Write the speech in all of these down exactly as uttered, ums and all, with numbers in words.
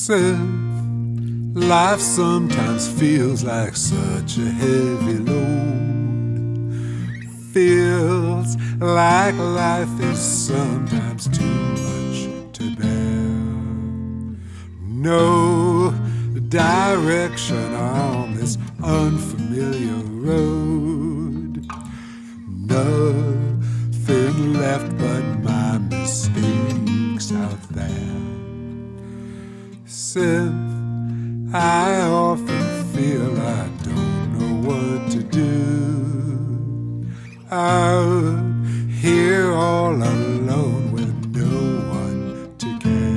Synth, life sometimes feels like such a heavy load. Feels like life is sometimes too much to bear. No direction on this unfamiliar road. Nothing left but my mistakes out there. Synth, I often feel I don't know what to do. Out here all alone with no one to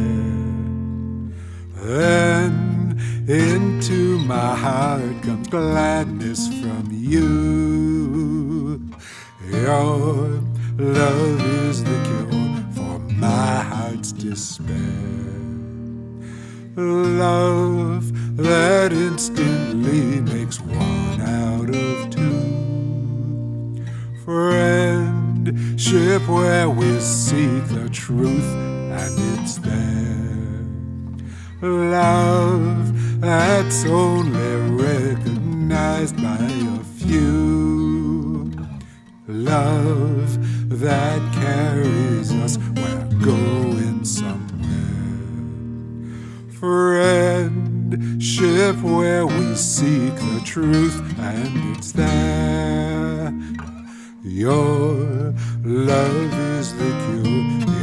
care. Then into my heart comes gladness from you. Your love is the cure for my heart's despair. Love that instantly makes one out of two. Friendship where we seek the truth and it's there. Love that's only recognized by a few. Love that carries us, we're going somewhere. Friendship where we seek the truth and it's there. Your love is the cure.